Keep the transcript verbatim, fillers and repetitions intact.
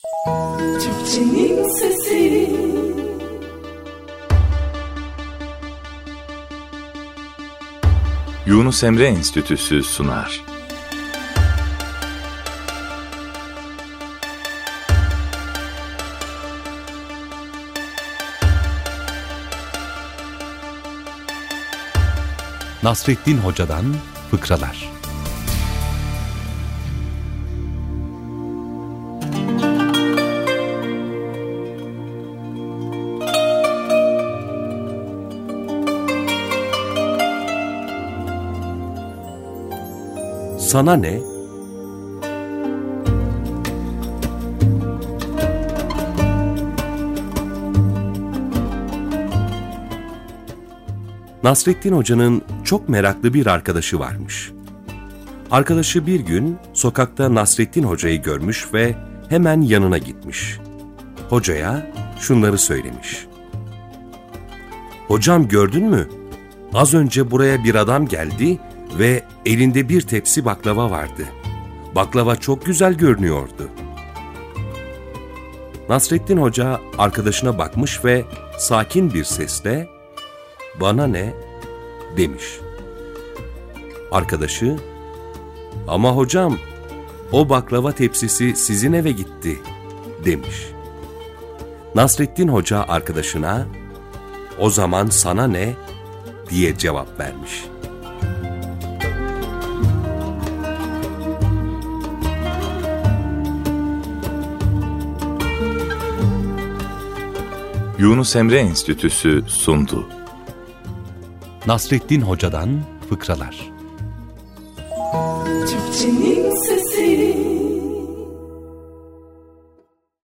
Türkçenin sesi. Yunus Emre Enstitüsü sunar. Nasrettin Hoca'dan fıkralar. Sana ne? Nasrettin Hoca'nın çok meraklı bir arkadaşı varmış. Arkadaşı bir gün sokakta Nasrettin Hoca'yı görmüş ve hemen yanına gitmiş. Hocaya şunları söylemiş. "Hocam, gördün mü? Az önce buraya bir adam geldi ve elinde bir tepsi baklava vardı. Baklava çok güzel görünüyordu." Nasrettin Hoca arkadaşına bakmış ve sakin bir sesle "Bana ne?" demiş. Arkadaşı, "Ama hocam, o baklava tepsisi sizin eve gitti," demiş. Nasrettin Hoca arkadaşına, "O zaman sana ne?" diye cevap vermiş. Yunus Emre Enstitüsü sundu. Nasrettin Hoca'dan fıkralar. Türkçenin